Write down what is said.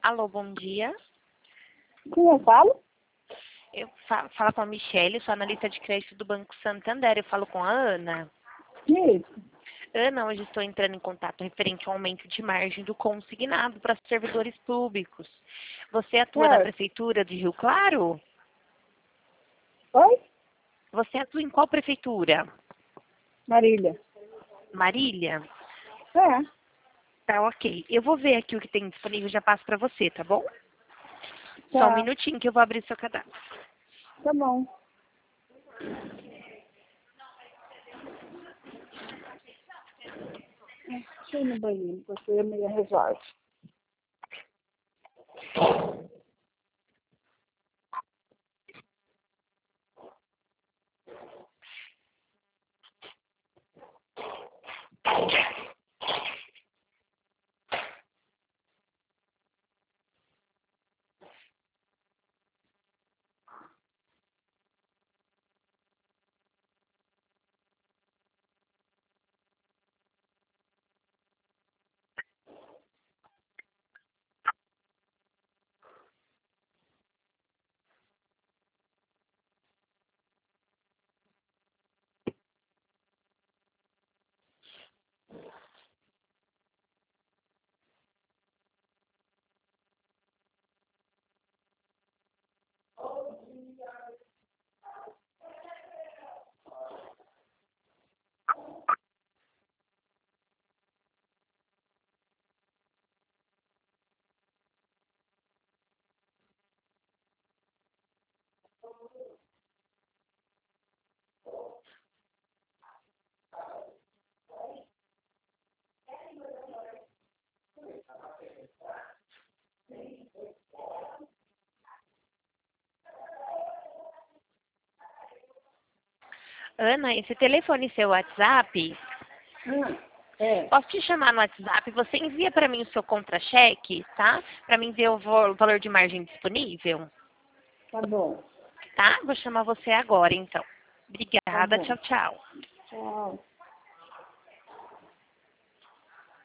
Alô, bom dia. Quem eu falo? Eu falo com a Michelle, sou analista de crédito do Banco Santander. Eu falo com a Ana. Isso. Ana, hoje estou entrando em contato referente ao aumento de margem do consignado para servidores públicos. Você atua na Certo. Prefeitura de Rio Claro? Oi? Você atua em qual prefeitura? Marília. Marília? É. Tá, ok. Eu vou ver aqui o que tem disponível e já passo para você, tá bom? Só um Tá. minutinho que eu vou abrir seu cadastro. Tá bom. Deixa eu ir no banheiro, você me resolve. Ana, esse telefone é seu WhatsApp? É. Posso te chamar no WhatsApp? Você envia para mim o seu contra-cheque, tá? Para mim ver o valor de margem disponível, Tá bom. tá? Vou chamar você agora, então. Tá Obrigada, bom. tchau, tchau. Tchau.